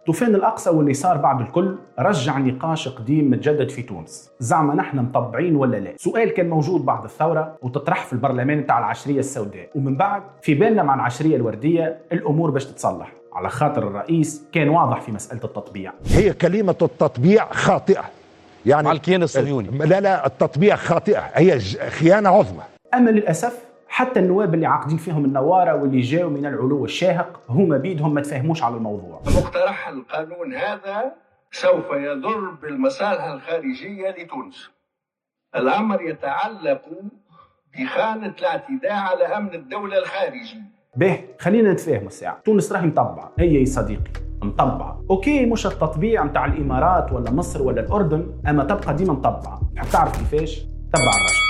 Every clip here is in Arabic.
طوفان الأقصى واللي صار بعد الكل رجع نقاش قديم متجدد في تونس. زعما نحن مطبعين ولا لا؟ سؤال كان موجود بعد الثورة وتطرح في البرلمان متاع العشرية السوداء، ومن بعد في بالنا مع العشرية الوردية الأمور باش تتصلح، على خاطر الرئيس كان واضح في مسألة التطبيع. هي كلمة التطبيع خاطئة، يعني مع الكيان الصهيوني. لا التطبيع خاطئة، هي خيانة عظمى. أما للأسف حتى النواب اللي عاقدين فيهم النوارة واللي جاوا من العلو الشاهق هما بيدهم ما تفهموش على الموضوع. مقترح القانون هذا سوف يضر بالمصالح الخارجية لتونس. الأمر يتعلق بخانة الاعتداء على أمن الدولة الخارجي. به خلينا نتفاهم الساعة. تونس راهي مطبعة، هي يا صديقي مطبعة. أوكي مش التطبيع متاع الإمارات ولا مصر ولا الأردن، أما تبقى ديما مطبعة. تعرف كيفاش؟ تبع الرشد.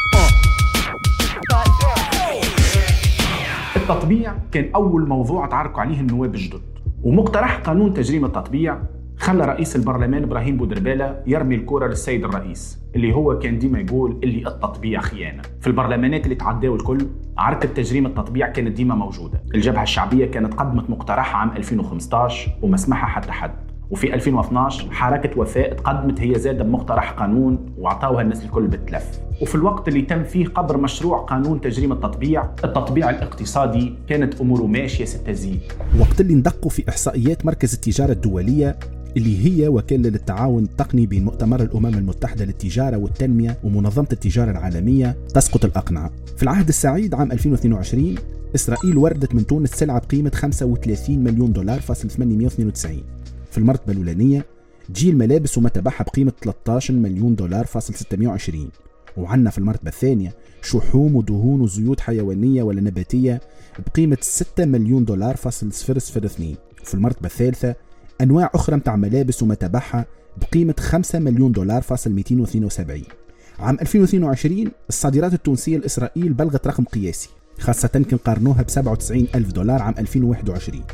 التطبيع كان أول موضوع تعرقوا عليه النواب الجدد، ومقترح قانون تجريم التطبيع خلى رئيس البرلمان إبراهيم بودربالة يرمي الكرة للسيد الرئيس اللي هو كان ديما يقول اللي التطبيع خيانة. في البرلمانات اللي تعداوا الكل عركة تجريم التطبيع كانت ديما موجودة. الجبهة الشعبية كانت قدمت مقترحها عام 2015 وما سمعها حتى حد، وفي 2012 حركة وفاء تقدمت هي زادة بمقترح قانون وعطاوها الناس الكل بالتلف. وفي الوقت اللي تم فيه قبر مشروع قانون تجريم التطبيع الاقتصادي كانت أموره ماشية ستزيد. وقت اللي ندقوا في إحصائيات مركز التجارة الدولية اللي هي وكالة للتعاون التقني بين مؤتمر الأمم المتحدة للتجارة والتنمية ومنظمة التجارة العالمية، تسقط الأقنعة. في العهد السعيد عام 2022 إسرائيل وردت من تونس سلعة بقيمة 35 مليون دولار فاصل 892. في المرتبة الأولانية تجي الملابس ومتبعها بقيمة 13 مليون دولار فاصل 620. وعنا في المرتبة الثانية شحوم ودهون وزيوت حيوانية ولا نباتية بقيمة 6 مليون دولار فاصل 002. وفي المرتبة الثالثة أنواع أخرى متاع ملابس ومتبعها بقيمة 5 مليون دولار فاصل 272. عام 2022 الصادرات التونسية لإسرائيل بلغت رقم قياسي، خاصة كن قارنوها ب 97 ألف دولار عام 2021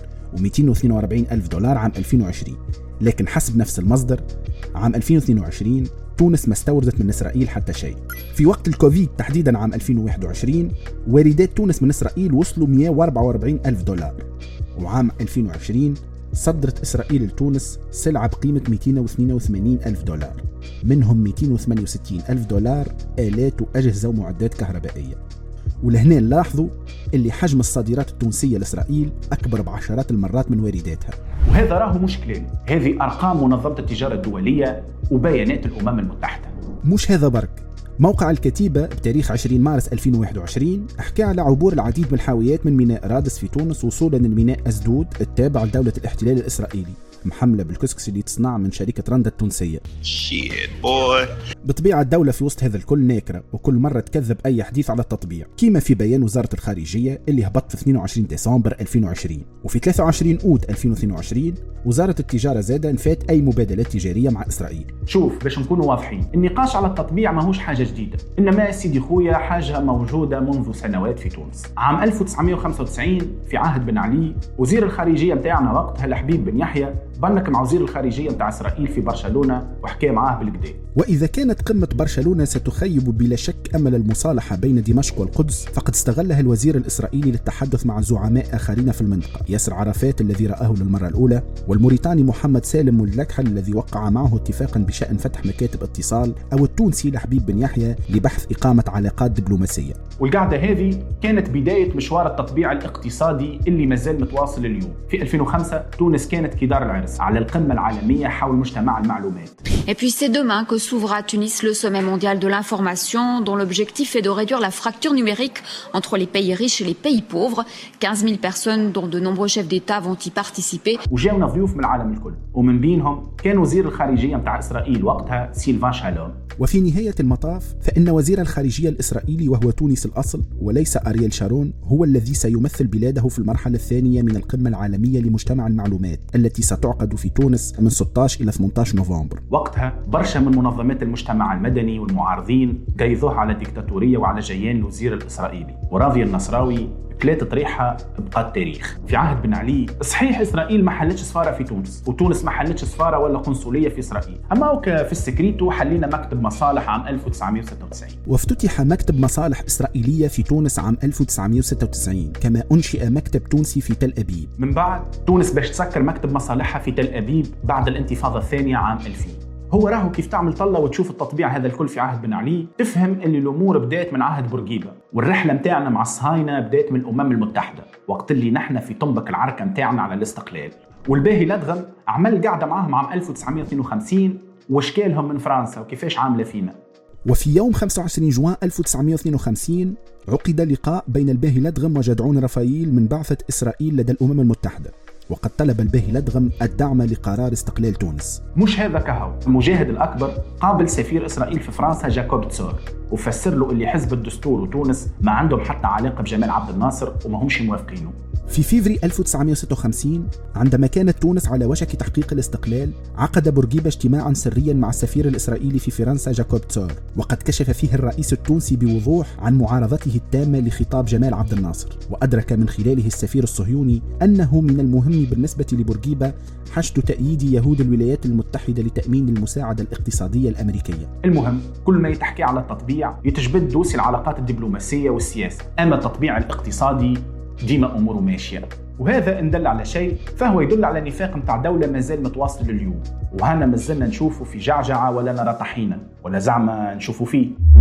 و242 ألف دولار عام 2020. لكن حسب نفس المصدر عام 2022 تونس ما استوردت من إسرائيل حتى شيء. في وقت الكوفيد تحديدا عام 2021 واردات تونس من إسرائيل وصلوا 144 ألف دولار، وعام 2020 صدرت إسرائيل لتونس سلعة بقيمة 282 ألف دولار، منهم 268 ألف دولار آلات وأجهزة ومعدات كهربائية. ولهنا نلاحظوا اللي حجم الصادرات التونسية لإسرائيل أكبر بعشرات المرات من وارداتها. وهذا راه مش كلام، هذه أرقام منظمة التجارة الدولية وبيانات الأمم المتحدة. مش هذا برك، موقع الكتيبة بتاريخ 20 مارس 2021 حكى على عبور العديد من الحاويات من ميناء رادس في تونس وصولا للميناء أسدود التابع لدولة الاحتلال الإسرائيلي، محملة بالكسكس اللي تصنع من شركة رندا التونسية. بطبيعة الدولة في وسط هذا الكل ناكرة، وكل مرة تكذب أي حديث على التطبيع، كيما في بيان وزارة الخارجية اللي هبط في 22 ديسمبر 2020. وفي 23 أوت 2022 وزارة التجارة زادة نفات أي مبادلات تجارية مع إسرائيل. شوف باش نكونوا واضحين، النقاش على التطبيع ماهوش حاجة جديدة، إنما سيدي خويا حاجة موجودة منذ سنوات في تونس. عام 1995 في عهد بن علي وزير الخارجية متاعنا وقتها الحبيب بن يحيى بنك مع وزير الخارجية متاع إسرائيل في برشلونة وحكى معاه بالكدا. وإذا كانت قمة برشلونة ستخيب بلا شك أمل المصالحة بين دمشق والقدس، فقد استغلها الوزير الإسرائيلي للتحدث مع زعماء آخرين في المنطقة، ياسر عرفات الذي رآه للمرة الأولى، والموريتاني محمد سالم واللكحل الذي وقع معه اتفاقا بشأن فتح مكاتب اتصال، أو التونسي الحبيب بن يحيى لبحث إقامة علاقات دبلوماسية. والقعدة هذه كانت بداية مشوار التطبيع الاقتصادي اللي مازال متواصل اليوم. في 2005 تونس كانت كدار العرس على القمة العالمية حول مجتمع المعلومات. Et puis c'est demain que s'ouvre à Tunis le sommet mondial de l'information dont l'objectif est de réduire la fracture numérique entre les pays riches et les pays pauvres. 15 000 personnes dont de nombreux chefs d'État vont y participer. وجاونا ضيوف من العالم الكل، ومن بينهم كان وزير الخارجية متاع إسرائيل وقتها سيلفان شالوم. وفي نهاية المطاف فإن وزير الخارجية الإسرائيلي وهو تونس الأصل وليس أرييل شارون هو الذي سيمثل بلاده في المرحلة الثانية من القمة العالمية لمجتمع المعلومات التي ستعقد في تونس من 16 إلى 18 نوفمبر. وقتها برشا من منظمات المجتمع المدني والمعارضين قيضوه على الديكتاتورية وعلى جيان الوزير الإسرائيلي، وراضي النصراوي ثلاثة طريحة بقى التاريخ. في عهد بن علي صحيح إسرائيل ما حلتش سفارة في تونس، وتونس ما حلتش سفارة ولا قنصلية في إسرائيل، أما في السكريتو حلينا مكتب مصالح عام 1996. وافتتح مكتب مصالح إسرائيلية في تونس عام 1996، كما أنشئ مكتب تونسي في تل أبيب. من بعد تونس باش تسكر مكتب مصالحها في تل أبيب بعد الانتفاضة الثانية عام 2000. هو راهو كيف تعمل طلة وتشوف التطبيع هذا الكل في عهد بن علي تفهم اللي الأمور بدأت من عهد بورقيبة، والرحلة متاعنا مع الصهاينة بدأت من الأمم المتحدة وقت اللي نحن في طنبك العركة متاعنا على الاستقلال. والباهي لدغم عمل قاعدة معهم عام 1952 واشكالهم من فرنسا وكيفاش عاملة فينا. وفي يوم 25 جوان 1952 عقد لقاء بين الباهي لدغم وجدعون رفايل من بعثة إسرائيل لدى الأمم المتحدة، وقد طلب الباهي لدغم الدعم لقرار استقلال تونس. مش هذا كهو، المجاهد الأكبر قابل سفير إسرائيل في فرنسا جاكوب تسور وفسر له اللي حزب الدستور وتونس ما عندهم حتى علاقة بجمال عبد الناصر وما همش موافقينه. في فيفري 1956 عندما كانت تونس على وشك تحقيق الاستقلال، عقد بورقيبة اجتماعا سريا مع السفير الإسرائيلي في فرنسا جاكوب تسور، وقد كشف فيه الرئيس التونسي بوضوح عن معارضته التامة لخطاب جمال عبد الناصر، وأدرك من خلاله السفير الصهيوني أنه من المهم بالنسبة لبورقيبة حشد تأييد يهود الولايات المتحدة لتأمين المساعدة الاقتصادية الأمريكية. المهم كل ما يتحكي على التطبيع يتجبد دوسي العلاقات الدبلوماسية والسياسة، أما التطبيع الاقتصادي ديما أموره ماشية. وهذا إن دل على شيء فهو يدل على نفاق متاع دولة ما زال متواصل اليوم، وهنا ما زلنا نشوفه في جعجعة ولا نرى طحينا ولا زعما نشوفه فيه.